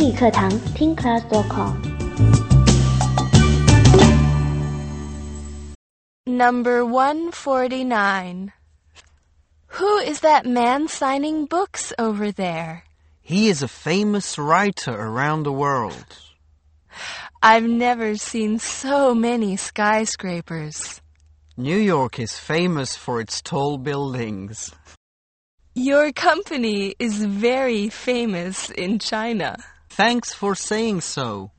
英语课堂听 class.com。 Number 149. Who is that man signing books over there? He is a famous writer around the world. I've never seen so many skyscrapers. New York is famous for its tall buildings. Your company is very famous in China. Thanks for saying so.